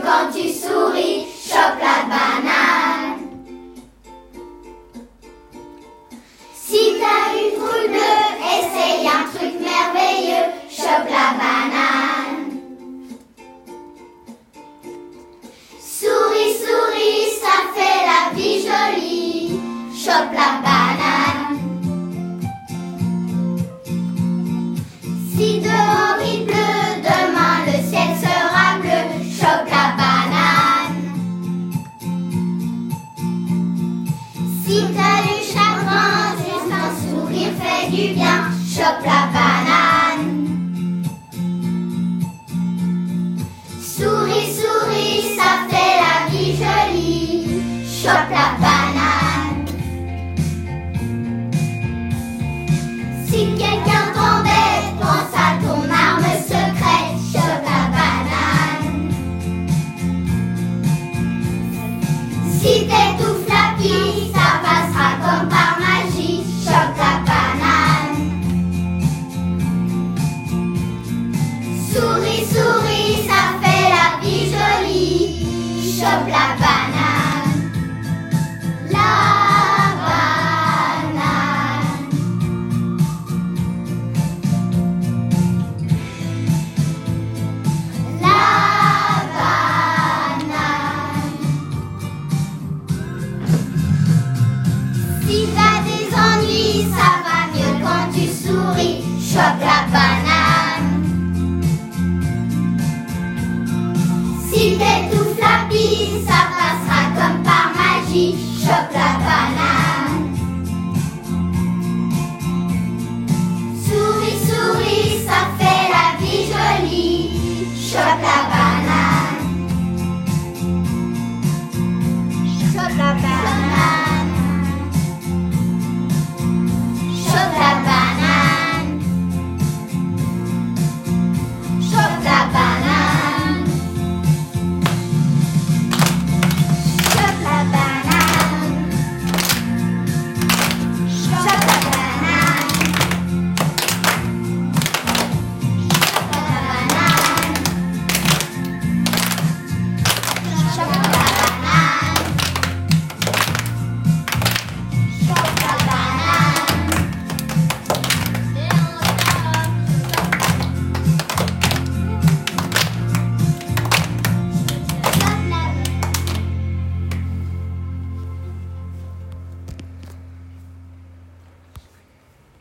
quand tu souris, chope la banane. Si t'as une trouille bleue, essaye un truc merveilleux, chope la banane. Souris, souris, ça fait la vie jolie, chope la banane. Si dehors il pleut, demain le ciel sera bleu, chope la banane. Si t'as du chagrin, juste un sourire fait du bien, chope la banane. Souris, souris, ça fait la vie jolie, chope la banane. Si quelqu'un t'embête, pense à ton arme secrète, chope la banane. Si t'es tout flappy, ça passera comme par magie, chope la banane. Souris, souris, ça fait la vie jolie, chope la banane. La banane. La banane. Si t'as des ennuis, ça va mieux quand tu souris, chope la banane. Si t'es tout flappy,